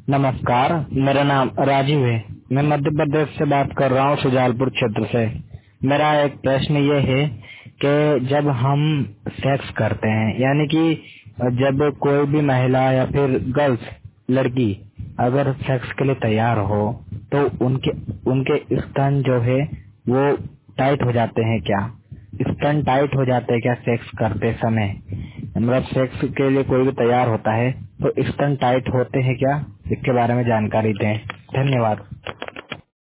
नमस्कार, मेरा नाम राजीव है। मैं मध्य प्रदेश से बात कर रहा हूँ, सुजालपुर क्षेत्र से। मेरा एक प्रश्न ये है कि जब हम सेक्स करते हैं, यानी कि जब कोई भी महिला या फिर गर्ल्स लड़की अगर सेक्स के लिए तैयार हो तो उनके स्तन जो है वो टाइट हो जाते हैं क्या? स्तन टाइट हो जाते हैं क्या सेक्स करते समय? मतलब सेक्स के लिए कोई भी तैयार होता है तो स्तन टाइट होते हैं क्या? इसके बारे में जानकारी दें। धन्यवाद।